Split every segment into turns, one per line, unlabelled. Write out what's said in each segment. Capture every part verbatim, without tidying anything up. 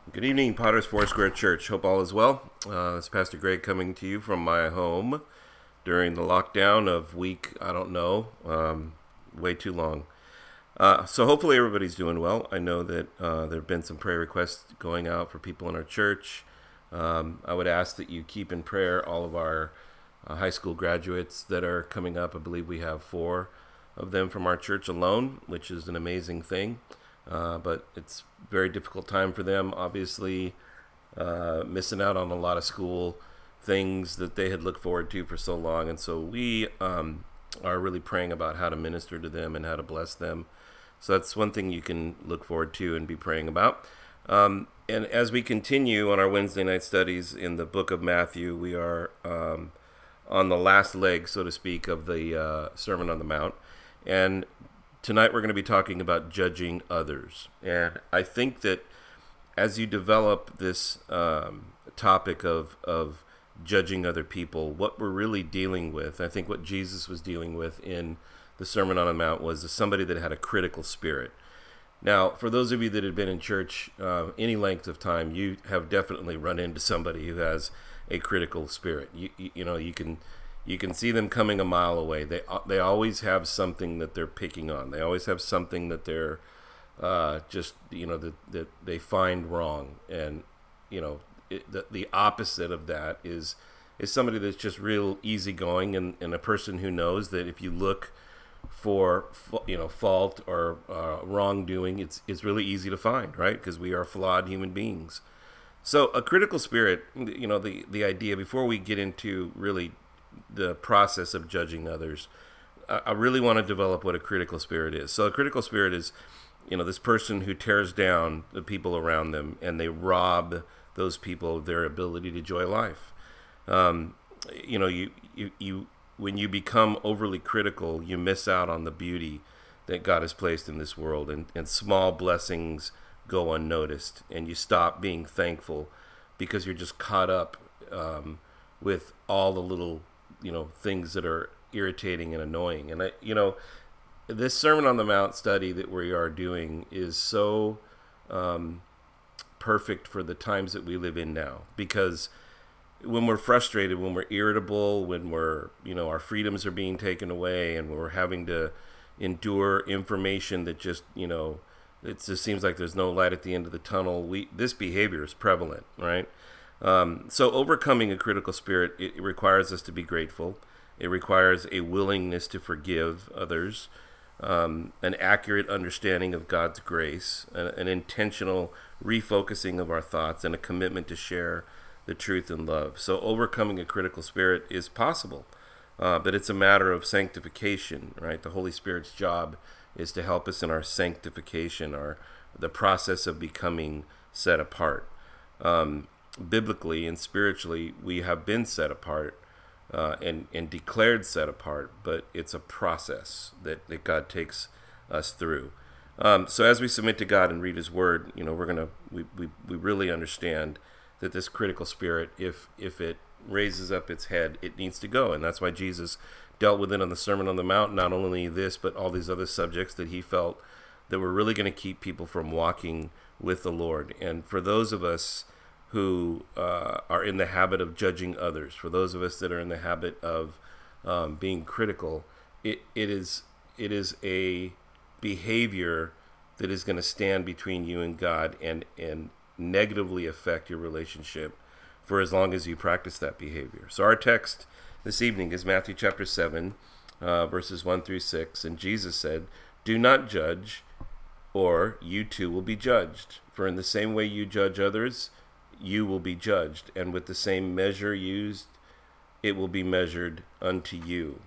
Good evening, Potter's Foursquare Church. Hope all is well. Uh, it's Pastor Greg coming to you from my home during the lockdown of week, I don't know, um, way too long. Uh, so hopefully everybody's doing well. I know that uh, there have been some prayer requests going out for people in our church. Um, I would ask that you keep in prayer all of our uh, high school graduates that are coming up. I believe we have four of them from our church alone, which is an amazing thing. Uh, but it's a very difficult time for them, obviously, uh, missing out on a lot of school things that they had looked forward to for so long. And so we um, are really praying about how to minister to them and how to bless them. So that's one thing you can look forward to and be praying about. Um, and as we continue on our Wednesday night studies in the book of Matthew, we are um, on the last leg, so to speak, of the uh, Sermon on the Mount. And tonight we're going to be talking about judging others. And I think that as you develop this um, topic of, of judging other people, what we're really dealing with, I think what Jesus was dealing with in the Sermon on the Mount was somebody that had a critical spirit. Now, for those of you that have been in church uh, any length of time, you have definitely run into somebody who has a critical spirit. You, you, you know, you can... You can see them coming a mile away. They they always have something that they're picking on. They always have something that they're uh, just, you know, that, that they find wrong. And, you know, it, the, the opposite of that is is somebody that's just real easygoing and, and a person who knows that if you look for, you know, fault or uh, wrongdoing, it's, it's really easy to find, right? Because we are flawed human beings. So a critical spirit, you know, the, the idea, before we get into really the process of judging others, I really want to develop what a critical spirit is. So a critical spirit is, you know, this person who tears down the people around them and they rob those people of their ability to enjoy life. Um, you know, you, you, you, when you become overly critical, you miss out on the beauty that God has placed in this world, and, and small blessings go unnoticed, and you stop being thankful because you're just caught up um, with all the little you know, things that are irritating and annoying. And I, you know, this Sermon on the Mount study that we are doing is so um, perfect for the times that we live in now, because when we're frustrated, when we're irritable, when we're, you know, our freedoms are being taken away and we're having to endure information that just, you know, it just seems like there's no light at the end of the tunnel. We, this behavior is prevalent, right? Um, so overcoming a critical spirit, it, it requires us to be grateful. It requires a willingness to forgive others, um, an accurate understanding of God's grace, an, an intentional refocusing of our thoughts, and a commitment to share the truth and love. So overcoming a critical spirit is possible, uh, but it's a matter of sanctification, right? The Holy Spirit's job is to help us in our sanctification, our the process of becoming set apart. Um, Biblically and spiritually, we have been set apart uh, and, and declared set apart, but it's a process that, that God takes us through. Um, so as we submit to God and read His Word, you know, we're gonna we, we, we really understand that this critical spirit, if if it raises up its head, it needs to go, and that's why Jesus dealt with it on the Sermon on the Mount. Not only this, but all these other subjects that He felt that were really going to keep people from walking with the Lord. And for those of us who uh, are in the habit of judging others, for those of us that are in the habit of um, being critical, it, it is it is a behavior that is going to stand between you and God and, and negatively affect your relationship for as long as you practice that behavior. So our text this evening is Matthew chapter seven, uh, verses one through six. And Jesus said, "Do not judge, or you too will be judged. For in the same way you judge others, you will be judged, and with the same measure used, it will be measured unto you."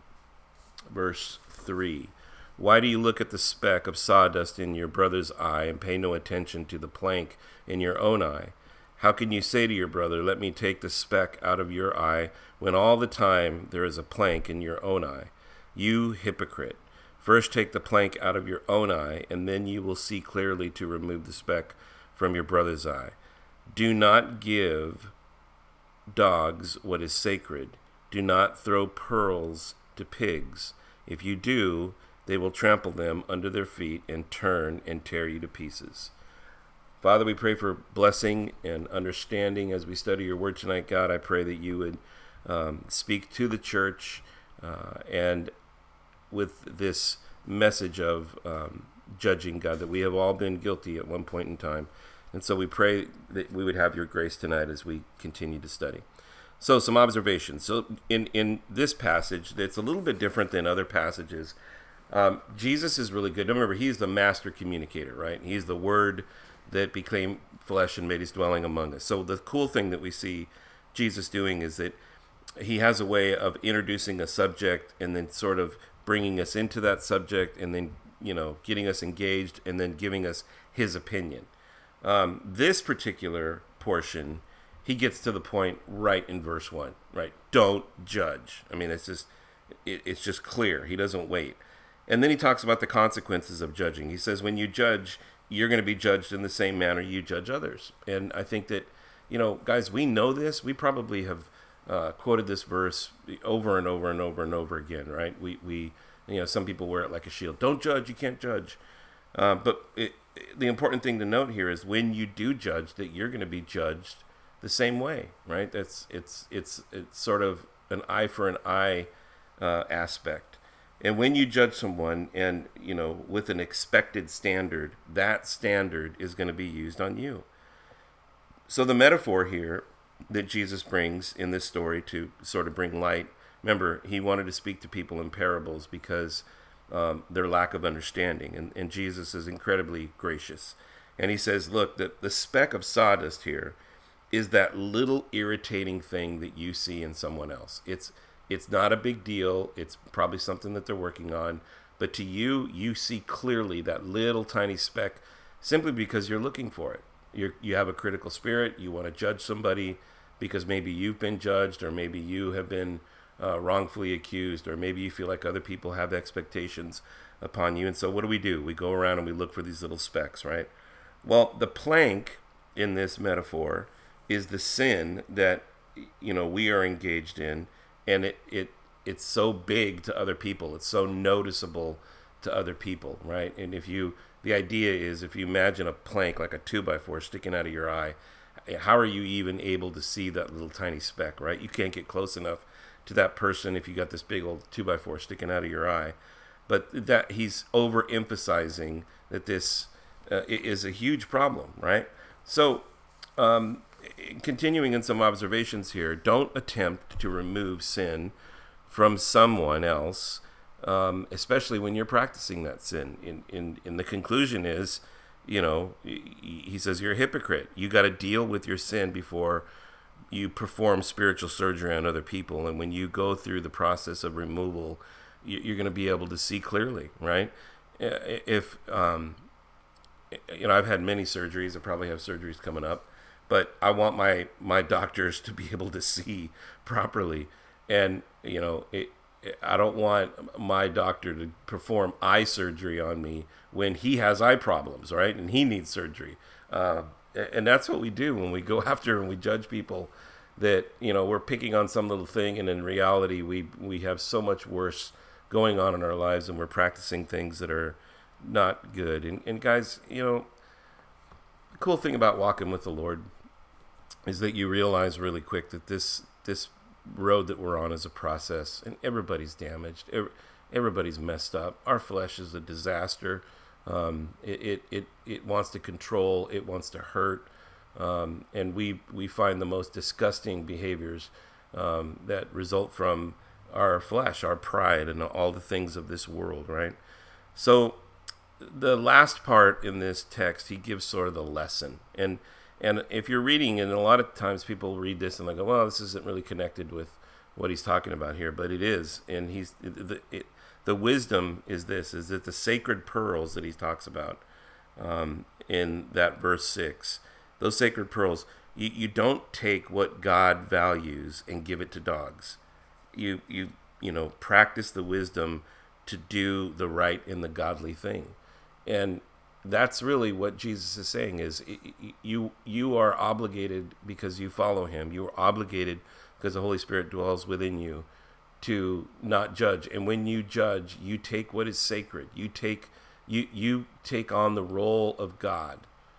Verse three, "Why do you look at the speck of sawdust in your brother's eye and pay no attention to the plank in your own eye? How can you say to your brother, 'Let me take the speck out of your eye,' when all the time there is a plank in your own eye? You hypocrite! First take the plank out of your own eye, and then you will see clearly to remove the speck from your brother's eye. Do not give dogs what is sacred. Do not throw pearls to pigs. If you do, they will trample them under their feet and turn and tear you to pieces." Father, we pray for blessing and understanding as we study your word tonight. God, I pray that you would um, speak to the church uh, and with this message of um, judging, God, that we have all been guilty at one point in time. And so we pray that we would have your grace tonight as we continue to study. So some observations. So in, in this passage, it's a little bit different than other passages. Um, Jesus is really good. Remember, he's the master communicator, right? He's the word that became flesh and made his dwelling among us. So the cool thing that we see Jesus doing is that he has a way of introducing a subject and then sort of bringing us into that subject and then, you know, getting us engaged and then giving us his opinion. Um, this particular portion, he gets to the point right in verse one, right? Don't judge. I mean, it's just, it, it's just clear. He doesn't wait. And then he talks about the consequences of judging. He says, when you judge, you're going to be judged in the same manner you judge others. And I think that, you know, guys, we know this. We probably have uh, quoted this verse over and over and over and over again, right? We, we, you know, some people wear it like a shield. Don't judge. You can't judge. Uh, but it, the important thing to note here is when you do judge, that you're going to be judged the same way, right? That's it's it's it's sort of an eye for an eye uh, aspect. And when you judge someone and, you know, with an expected standard, that standard is going to be used on you. So the metaphor here that Jesus brings in this story to sort of bring light, remember, he wanted to speak to people in parables because um, their lack of understanding. And, and Jesus is incredibly gracious. And he says, look, the, the speck of sawdust here is that little irritating thing that you see in someone else. It's It's not a big deal. It's probably something that they're working on. But to you, you see clearly that little tiny speck simply because you're looking for it. You're, you have a critical spirit. You want to judge somebody because maybe you've been judged, or maybe you have been uh, wrongfully accused, or maybe you feel like other people have expectations upon you. And so what do we do? We go around and we look for these little specks, right? Well, the plank in this metaphor is the sin that, you know, we are engaged in. And it, it it's so big to other people. It's so noticeable to other people, right? And if you, the idea is if you imagine a plank like a two by four sticking out of your eye, how are you even able to see that little tiny speck, right? You can't get close enough to that person if you got this big old two by four sticking out of your eye. But that he's overemphasizing that this uh, is a huge problem, right? So, um, continuing in some observations here, don't attempt to remove sin from someone else, um, especially when you're practicing that sin. In, in, in the conclusion is, you know, he says you're a hypocrite. You got to deal with your sin before you perform spiritual surgery on other people. And when you go through the process of removal, you're going to be able to see clearly, right? If, um, you know, I've had many surgeries. I probably have surgeries coming up. But I want my, my doctors to be able to see properly. And, you know, it, I don't want my doctor to perform eye surgery on me when he has eye problems, right? And he needs surgery. Uh, and that's what we do when we go after and we judge people that, you know, we're picking on some little thing. And in reality, we, we have so much worse going on in our lives, and we're practicing things that are not good. And, and guys, you know, the cool thing about walking with the Lord is that you realize really quick that this this road that we're on is a process, and everybody's damaged. Everybody's messed up. Our flesh is a disaster. Um, it, it, it, it wants to control. It wants to hurt. Um, and we, we find the most disgusting behaviors um, that result from our flesh, our pride, and all the things of this world, right? So the last part in this text, he gives sort of the lesson. And And if you're reading, and a lot of times people read this and they go, well, this isn't really connected with what he's talking about here, but it is. And he's the, it, the wisdom is this, is that the sacred pearls that he talks about um, in that verse six, those sacred pearls, you, you don't take what God values and give it to dogs. You, you, you know, practice the wisdom to do the right and the godly thing. And that's really what Jesus is saying is you you are obligated because you follow him. You are obligated because the Holy Spirit dwells within you to not judge. And when you judge, you take what is sacred. You take you you take on the role of God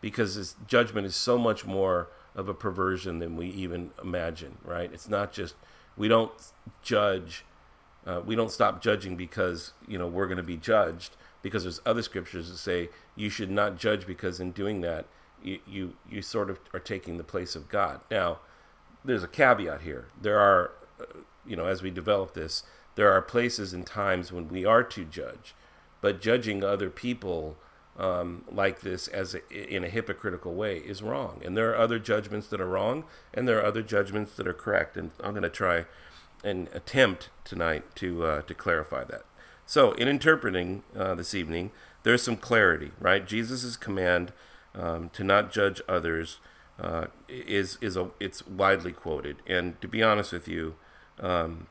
because this judgment is so much more of a perversion than we even imagine, right? It's not just, we don't judge, uh, we don't stop judging because, you know, we're going to be judged, because there's other scriptures that say you should not judge, because in doing that, you, you, you sort of are taking the place of God. Now, there's a caveat here. There are, uh, you know, as we develop this, there are places and times when we are to judge, but judging other people um, like this as a, in a hypocritical way is wrong. And there are other judgments that are wrong, and there are other judgments that are correct. And I'm going to try and attempt tonight to uh, to clarify that. So, in interpreting uh, this evening, there's some clarity, right? Jesus' command um, to not judge others uh, is is a it's widely quoted, and to be honest with you, um,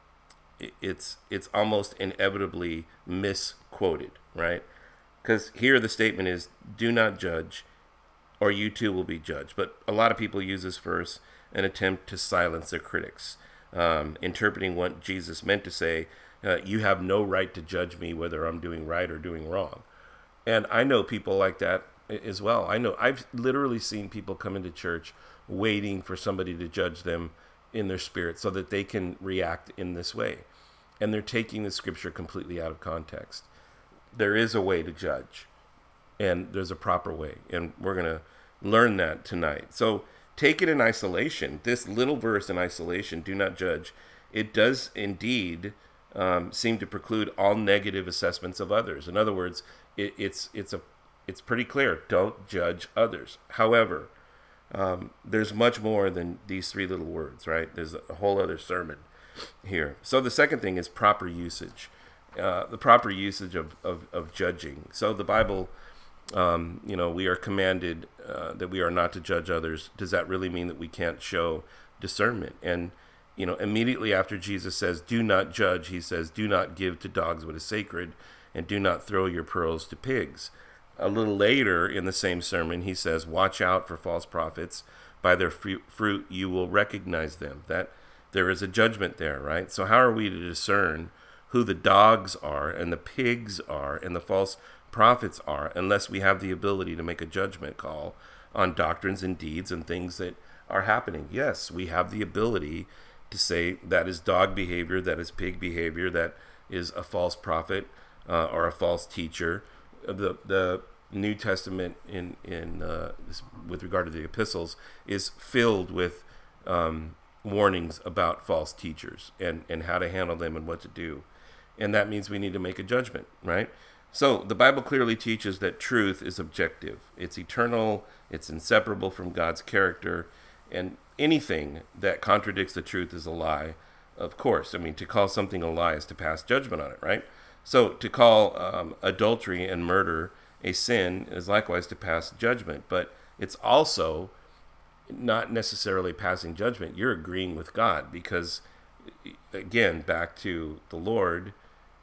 it's it's almost inevitably misquoted, right? Because here the statement is, do not judge, or you too will be judged. But a lot of people use this verse and attempt to silence their critics, um, interpreting what Jesus meant to say, uh, you have no right to judge me whether I'm doing right or doing wrong. And I know people like that as well. I know I've literally seen people come into church waiting for somebody to judge them in their spirit so that they can react in this way. And they're taking the scripture completely out of context. There is a way to judge, and there's a proper way, and we're going to learn that tonight. So take it in isolation. This little verse in isolation, do not judge, it does indeed um, seem to preclude all negative assessments of others. In other words, it, it's it's a it's pretty clear, don't judge others. However, um, there's much more than these three little words, right? There's a whole other sermon here. So the second thing is proper usage. Uh, the proper usage of, of, of judging. So the Bible, um, you know, we are commanded uh, that we are not to judge others. Does that really mean that we can't show discernment? And, you know, immediately after Jesus says, do not judge, he says, do not give to dogs what is sacred, and do not throw your pearls to pigs. A little later in the same sermon, he says, watch out for false prophets. By their fruit you will recognize them. That there is a judgment there, right? So how are we to discern who the dogs are and the pigs are and the false prophets are, unless we have the ability to make a judgment call on doctrines and deeds and things that are happening? Yes, we have the ability to say that is dog behavior, that is pig behavior, that is a false prophet uh, or a false teacher. The the New Testament in in uh, this, with regard to the epistles is filled with um, warnings about false teachers and, and how to handle them and what to do. And that means we need to make a judgment, right? So the Bible clearly teaches that truth is objective. It's eternal. It's inseparable from God's character. And anything that contradicts the truth is a lie, of course. I mean, to call something a lie is to pass judgment on it, right? So to call um, adultery and murder a sin is likewise to pass judgment. But it's also not necessarily passing judgment. You're agreeing with God because, again, back to the Lord,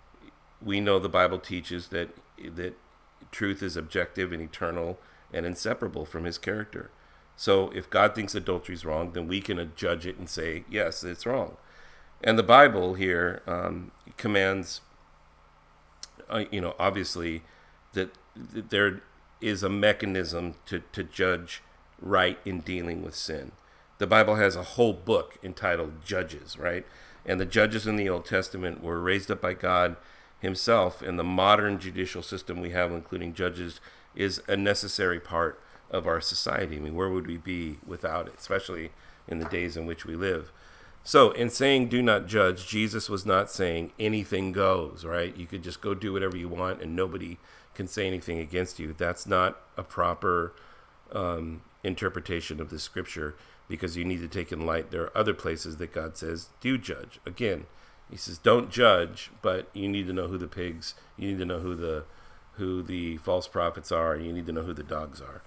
we know the Bible teaches that that truth is objective and eternal and inseparable from his character. So if God thinks adultery is wrong, then we can judge it and say, yes, it's wrong. And the Bible here um, commands, uh, you know, obviously that, that there is a mechanism to, to judge right in dealing with sin. The Bible has a whole book entitled Judges, right? And the judges in the Old Testament were raised up by God himself, and the modern judicial system we have, including judges, is a necessary part of our society. I mean, where would we be without it, especially in the days in which we live? So in saying do not judge, Jesus was not saying anything goes, right? You could just go do whatever you want and nobody can say anything against you. That's not a proper um, interpretation of the scripture, because you need to take in light there are other places that God says do judge. Again, he says don't judge, but you need to know who the pigs, you need to know who the who the false prophets are, you need to know who the dogs are.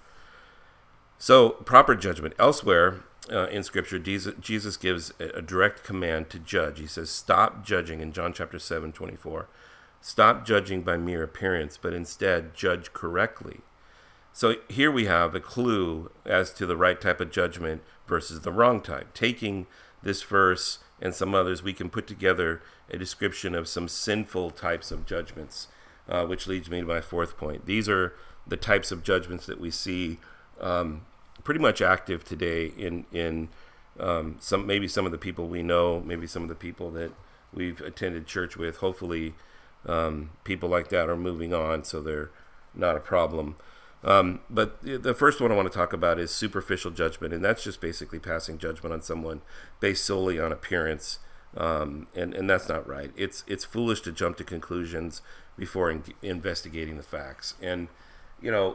So proper judgment. Elsewhere uh, in Scripture, Jesus, Jesus gives a, a direct command to judge. He says, stop judging in John chapter seven, twenty-four. Stop judging by mere appearance, but instead judge correctly. So here we have a clue as to the right type of judgment versus the wrong type. Taking this verse and some others, we can put together a description of some sinful types of judgments, uh, which leads me to my fourth point. These are the types of judgments that we see um, pretty much active today in in um, some maybe some of the people we know, maybe some of the people that we've attended church with. Hopefully, um, people like that are moving on, so they're not a problem. Um, but the first one I want to talk about is superficial judgment, and that's just basically passing judgment on someone based solely on appearance, um, and and that's not right. It's it's foolish to jump to conclusions before in- investigating the facts, and you know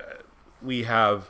we have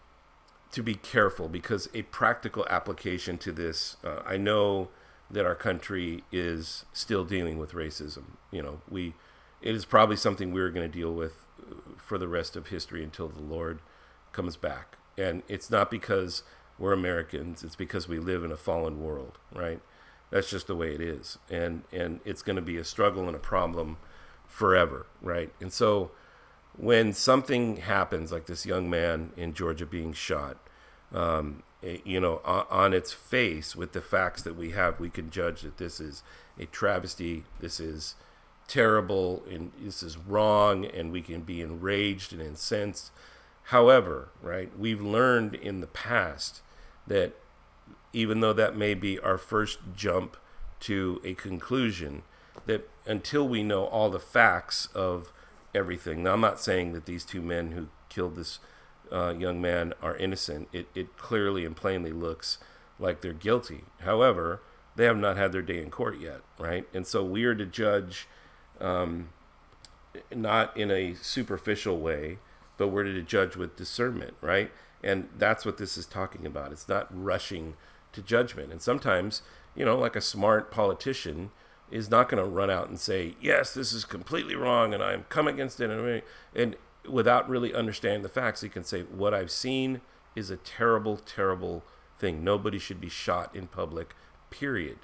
to be careful because a practical application to this. Uh, I know that our country is still dealing with racism. You know, we it is probably something we're going to deal with for the rest of history until the Lord comes back. And it's not because we're Americans, it's because we live in a fallen world, right? That's just the way it is. And and it's going to be a struggle and a problem forever, right? And so when something happens, like this young man in Georgia being shot, um, you know, on, on its face, with the facts that we have, we can judge that this is a travesty, this is terrible, and this is wrong, and we can be enraged and incensed. However, right, we've learned in the past that even though that may be our first jump to a conclusion, that until we know all the facts of everything. Now, I'm not saying that these two men who killed this uh, young man are innocent. It, it clearly and plainly looks like they're guilty. However, they have not had their day in court yet, right? And so we are to judge um, not in a superficial way, but we're to judge with discernment, right? And that's what this is talking about. It's not rushing to judgment. And sometimes, you know, like a smart politician is not going to run out and say, yes, this is completely wrong and I'm come against it. And, and without really understanding the facts, he can say, what I've seen is a terrible, terrible thing. Nobody should be shot in public, period.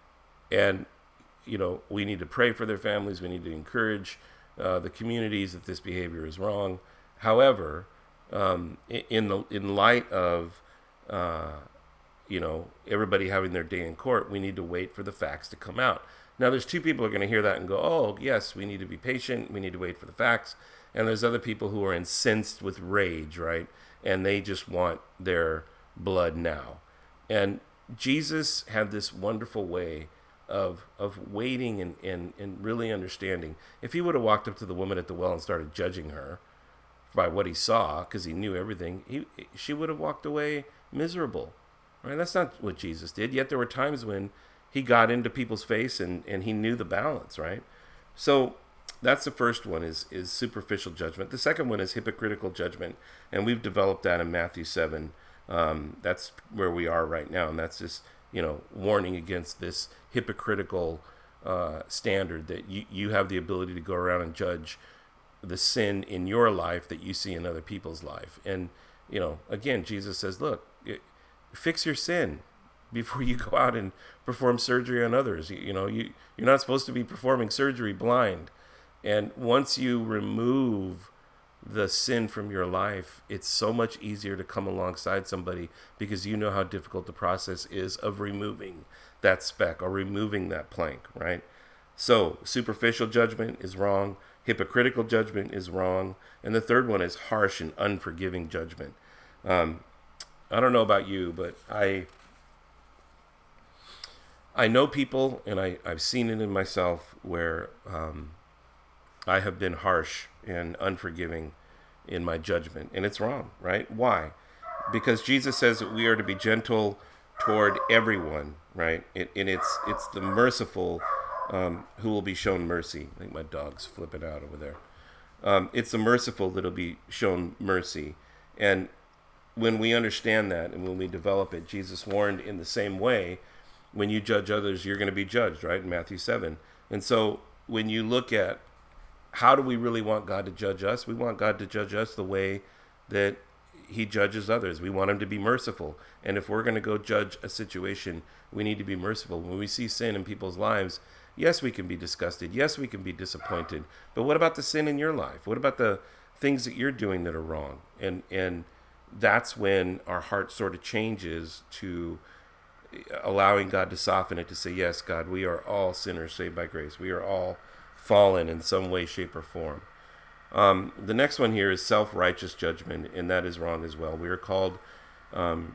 And, you know, we need to pray for their families. We need to encourage uh, the communities that this behavior is wrong. However, um, in the in light of, uh, you know, everybody having their day in court, we need to wait for the facts to come out. Now, there's two people who are going to hear that and go, oh, yes, we need to be patient. We need to wait for the facts. And there's other people who are incensed with rage, right? And they just want their blood now. And Jesus had this wonderful way of of waiting and, and, and really understanding. If he would have walked up to the woman at the well and started judging her by what he saw, because he knew everything, he she would have walked away miserable, right? That's not what Jesus did. Yet there were times when he got into people's face and, and he knew the balance, right? So that's the first one, is is superficial judgment. The second one is hypocritical judgment, and we've developed that in Matthew seven. Um, that's where we are right now, and that's just, you know, warning against this hypocritical uh, standard that you, you have the ability to go around and judge the sin in your life that you see in other people's life. And, you know, again, Jesus says, look, it, fix your sin before you go out and perform surgery on others. You, you know, you, you're not supposed to be performing surgery blind. And once you remove the sin from your life, it's so much easier to come alongside somebody because you know how difficult the process is of removing that speck or removing that plank, right? So superficial judgment is wrong. Hypocritical judgment is wrong. And the third one is harsh and unforgiving judgment. Um, I don't know about you, but I I know people, and I, I've seen it in myself, where um, I have been harsh and unforgiving in my judgment. And it's wrong, right? Why? Because Jesus says that we are to be gentle toward everyone, right? It, and it's it's the merciful um, who will be shown mercy. I think my dog's flipping out over there. Um, it's the merciful that will be shown mercy. And when we understand that and when we develop it, Jesus warned in the same way, when you judge others, you're going to be judged, right? In Matthew seven. And so when you look at how do we really want God to judge us? We want God to judge us the way that he judges others. We want him to be merciful. And if we're going to go judge a situation, we need to be merciful. When we see sin in people's lives, yes, we can be disgusted. Yes, we can be disappointed. But what about the sin in your life? What about the things that you're doing that are wrong? And and that's when our heart sort of changes to allowing God to soften it, to say, yes, God, we are all sinners saved by grace. We are all fallen in some way, shape, or form. Um, the next one here is self-righteous judgment, and that is wrong as well. We are called um,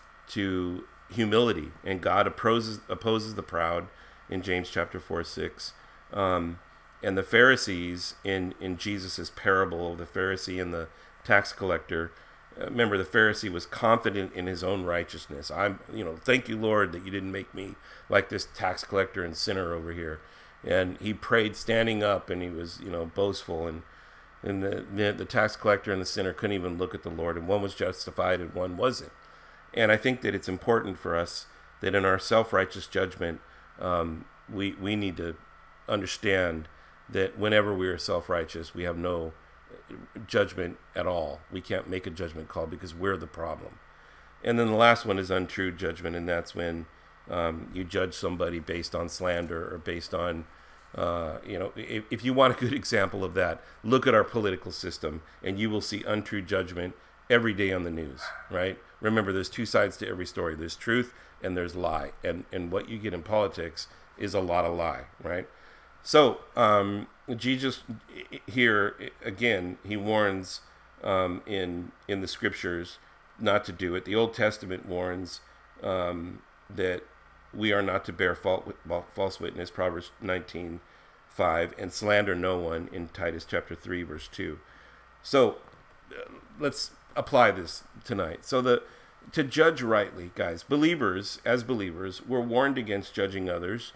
to humility, and God opposes opposes the proud in James chapter four six. Um, and the Pharisees in in Jesus's parable of the Pharisee and the tax collector. Uh, remember, the Pharisee was confident in his own righteousness. I'm, you know, thank you, Lord, that you didn't make me like this tax collector and sinner over here. And he prayed standing up, and he was, you know, boastful. And and the, the the tax collector and the sinner couldn't even look at the Lord, and one was justified and one wasn't. And I think that it's important for us that in our self-righteous judgment, um, we we need to understand that whenever we are self-righteous, we have no judgment at all. We can't make a judgment call because we're the problem. And then the last one is untrue judgment, and that's when um, you judge somebody based on slander or based on, uh, you know, if, if you want a good example of that, look at our political system, and you will see untrue judgment every day on the news, right? Remember, there's two sides to every story. There's truth and there's lie. And, and what you get in politics is a lot of lie, right? So um, Jesus here, again, he warns um, in in the scriptures not to do it. The Old Testament warns um, that we are not to bear false witness, Proverbs nineteen five, and slander no one in Titus chapter three, verse two. So uh, let's apply this tonight. So the to judge rightly, guys, believers, as believers, we're warned against judging others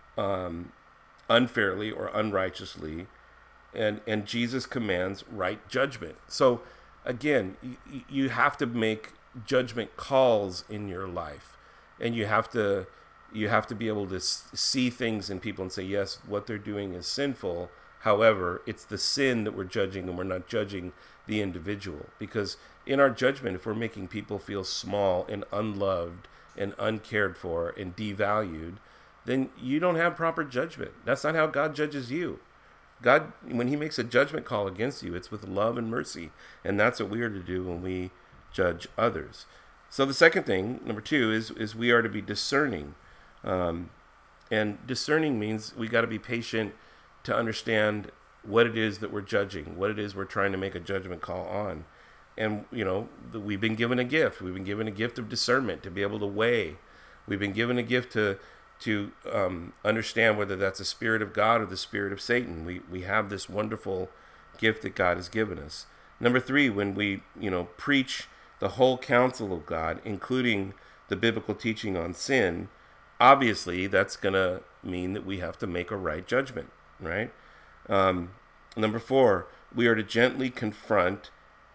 um, unfairly or unrighteously, and and Jesus commands right judgment. So again, you, you have to make judgment calls in your life, and you have to you have to be able to see things in people and say, yes, what they're doing is sinful. However, it's the sin that we're judging, and we're not judging the individual. Because in our judgment, if we're making people feel small and unloved and uncared for and devalued, then you don't have proper judgment. That's not how God judges you. God, when he makes a judgment call against you, it's with love and mercy. And that's what we are to do when we judge others. So the second thing, number two, is, is we are to be discerning. Um, and discerning means we got to be patient to understand what it is that we're judging, what it is we're trying to make a judgment call on. And, you know, we've been given a gift. We've been given a gift of discernment to be able to weigh. We've been given a gift to to um, understand whether that's a spirit of God or the spirit of Satan. We we have this wonderful gift that God has given us. Number three, when we, you know, preach the whole counsel of God, including the biblical teaching on sin, obviously that's going to mean that we have to make a right judgment, right? Um, number four, we are to gently confront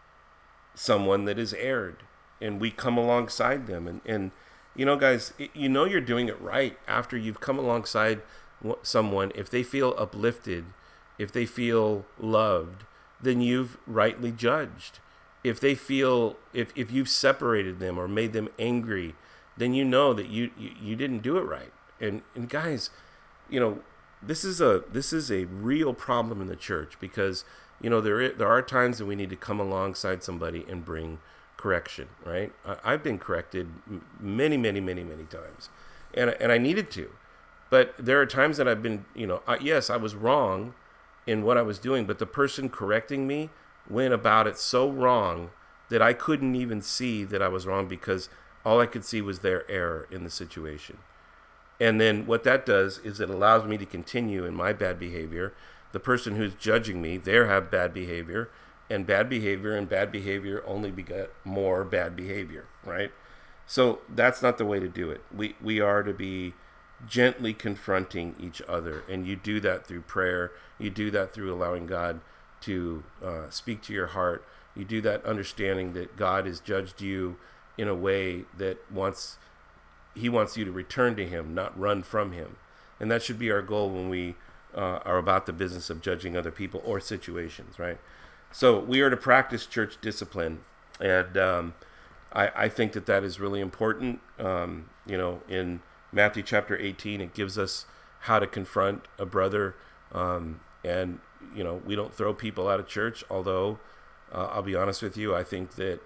someone that is erred, and we come alongside them. And, and you know, guys, you know you're doing it right after you've come alongside someone. If they feel uplifted, if they feel loved, then you've rightly judged. If they feel, if, if you've separated them or made them angry, then you know that you, you, you didn't do it right. And and guys, you know, this is a this is a real problem in the church, because, you know, there there are times that we need to come alongside somebody and bring correction, right? I, I've been corrected many, many, many, many times, and and I needed to, but there are times that I've been, you know, I, yes, I was wrong in what I was doing, but the person correcting me went about it so wrong that I couldn't even see that I was wrong, because all I could see was their error in the situation. And then what that does is it allows me to continue in my bad behavior. The person who's judging me, they have bad behavior, and bad behavior and bad behavior only beget more bad behavior, right? So that's not the way to do it. We we are to be gently confronting each other, and you do that through prayer. You do that through allowing God to uh, speak to your heart. You do that understanding that God has judged you in a way that wants he wants you to return to him, not run from him. And that should be our goal when we uh, are about the business of judging other people or situations, right? So we are to practice church discipline, and um, I, I think that that is really important. Um, you know, in Matthew chapter eighteen, it gives us how to confront a brother, um, and, you know, we don't throw people out of church, although uh, I'll be honest with you, I think that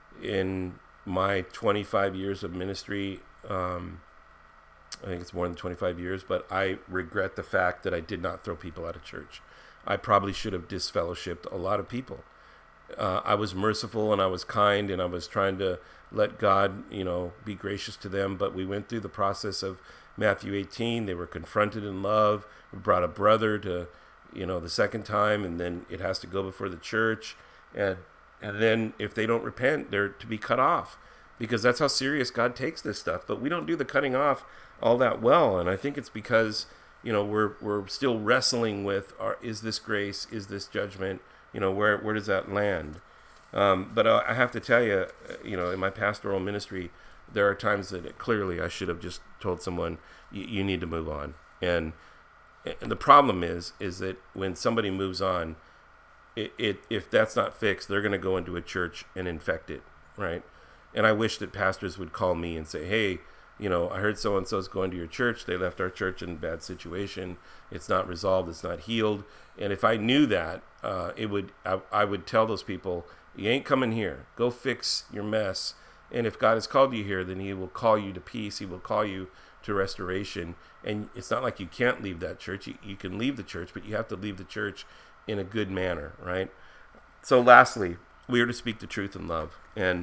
in my twenty-five years of ministry, um, I think it's more than twenty-five years, but I regret the fact that I did not throw people out of church. I probably should have disfellowshipped a lot of people. Uh, I was merciful and I was kind and I was trying to let God, you know, be gracious to them. But we went through the process of Matthew eighteen. They were confronted in love. We brought a brother to, you know, the second time, and then it has to go before the church. And and then if they don't repent, they're to be cut off, because that's how serious God takes this stuff. But we don't do the cutting off all that well. And I think it's because, you know, we're we're still wrestling with, our, is this grace? Is this judgment? You know, where where does that land? Um, but uh, I have to tell you, you know, in my pastoral ministry, there are times that it, clearly I should have just told someone, you need to move on. And, and the problem is, is that when somebody moves on, it, it if that's not fixed, they're going to go into a church and infect it, right? And I wish that pastors would call me and say, hey, you know, I heard so-and-so's going to your church. They left our church in a bad situation. It's not resolved. It's not healed. And if I knew that, uh, it would, I, I would tell those people, you ain't coming here. Go fix your mess. And if God has called you here, then he will call you to peace. He will call you to restoration. And it's not like you can't leave that church. You, you can leave the church, but you have to leave the church in a good manner, right? So lastly, we are to speak the truth in love. And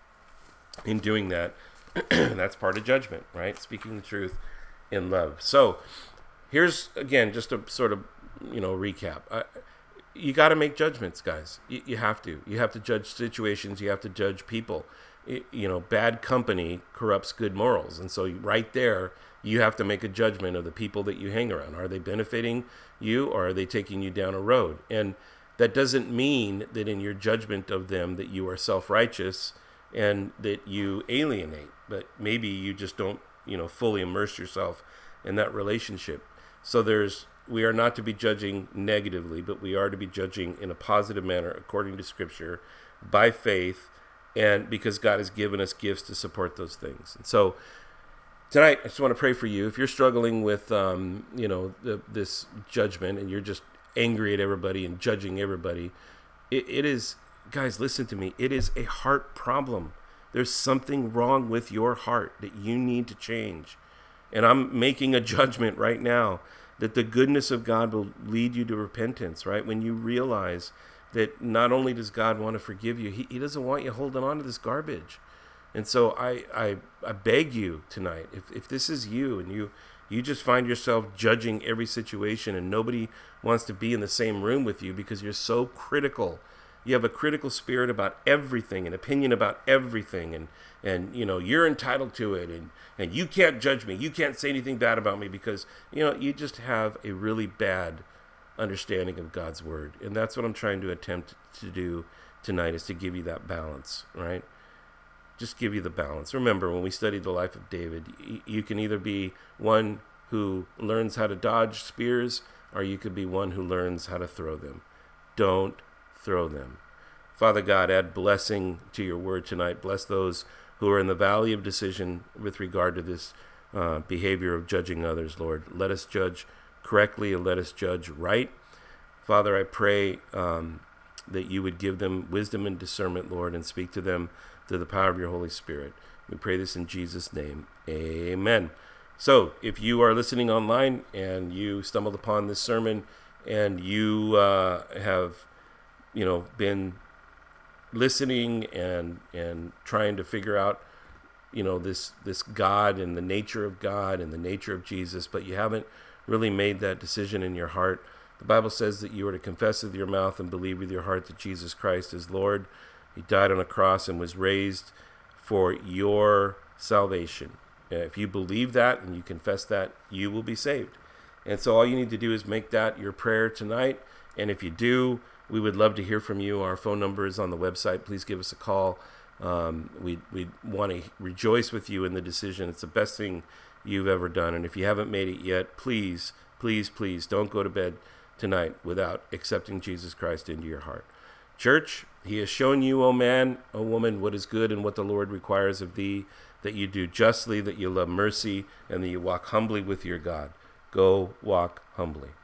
in doing that, that's part of judgment, right? Speaking the truth in love. So here's, again, just a sort of, you know, recap. I, you got to make judgments, guys. You, you have to. You have to judge situations. You have to judge people. It, you know, bad company corrupts good morals. And so right there, you have to make a judgment of the people that you hang around. Are they benefiting you, or are they taking you down a road? And that doesn't mean that in your judgment of them that you are self-righteous and that you alienate, but maybe you just don't, you know, fully immerse yourself in that relationship. So there's, we are not to be judging negatively, but we are to be judging in a positive manner according to Scripture, by faith, and because God has given us gifts to support those things. And so tonight, I just want to pray for you. If you're struggling with, um, you know, the, this judgment, and you're just angry at everybody and judging everybody, it, it is, guys, listen to me. It is a heart problem. There's something wrong with your heart that you need to change. And I'm making a judgment right now that the goodness of God will lead you to repentance, right? When you realize that not only does God want to forgive you, he, he doesn't want you holding on to this garbage. And so I, I, I beg you tonight, if, if this is you and you, you just find yourself judging every situation and nobody wants to be in the same room with you because you're so critical. You have a critical spirit about everything, an opinion about everything, and, and you know, you're entitled to it, and, and you can't judge me. You can't say anything bad about me because, you know, you just have a really bad understanding of God's word. And that's what I'm trying to attempt to do tonight, is to give you that balance, right? Just give you the balance. Remember, when we studied the life of David, you can either be one who learns how to dodge spears, or you could be one who learns how to throw them. Don't throw them. Father God, add blessing to your word tonight. Bless those who are in the valley of decision with regard to this uh, behavior of judging others, Lord. Let us judge correctly and let us judge right. Father, I pray um, that you would give them wisdom and discernment, Lord, and speak to them through the power of your Holy Spirit. We pray this in Jesus' name. Amen. So if you are listening online and you stumbled upon this sermon and you uh, have you know, been listening and and trying to figure out, you know, this this God and the nature of God and the nature of Jesus, but you haven't really made that decision in your heart. The Bible says that you are to confess with your mouth and believe with your heart that Jesus Christ is Lord. He died on a cross and was raised for your salvation. If you believe that and you confess that, you will be saved. And so all you need to do is make that your prayer tonight. And if you do, we would love to hear from you. Our phone number is on the website. Please give us a call. Um, we we want to rejoice with you in the decision. It's the best thing you've ever done. And if you haven't made it yet, please, please, please don't go to bed tonight without accepting Jesus Christ into your heart. Church, he has shown you, O man, O woman, what is good and what the Lord requires of thee, that you do justly, that you love mercy, and that you walk humbly with your God. Go walk humbly.